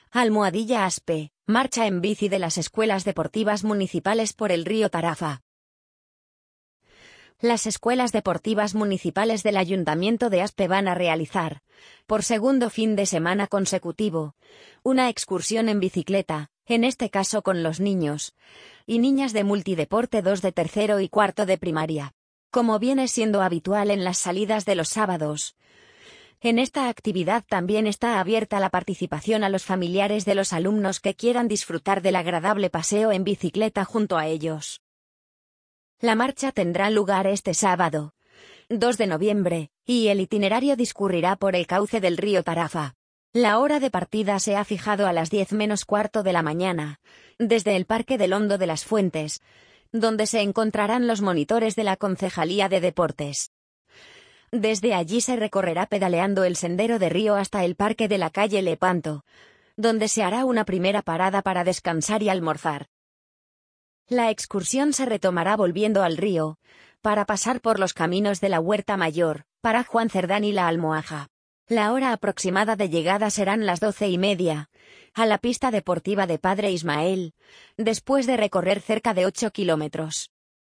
Almohadilla Aspe, marcha en bici de las escuelas deportivas municipales por el río Tarafa. Las escuelas deportivas municipales del Ayuntamiento de Aspe van a realizar, por segundo fin de semana consecutivo, una excursión en bicicleta, en este caso con los niños y niñas de multideporte 2 de tercero y cuarto de primaria. Como viene siendo habitual en las salidas de los sábados, en esta actividad también está abierta la participación a los familiares de los alumnos que quieran disfrutar del agradable paseo en bicicleta junto a ellos. La marcha tendrá lugar este sábado, 2 de noviembre, y el itinerario discurrirá por el cauce del río Tarafa. La hora de partida se ha fijado a las 10 menos cuarto de la mañana, desde el Parque del Hondo de las Fuentes, donde se encontrarán los monitores de la Concejalía de Deportes. Desde allí se recorrerá pedaleando el sendero de río hasta el parque de la calle Lepanto, donde se hará una primera parada para descansar y almorzar. La excursión se retomará volviendo al río, para pasar por los caminos de la Huerta Mayor, para Juan Cerdán y la Almohaja. La hora aproximada de llegada serán las 12:30, a la pista deportiva de Padre Ismael, después de recorrer cerca de 8 kilómetros.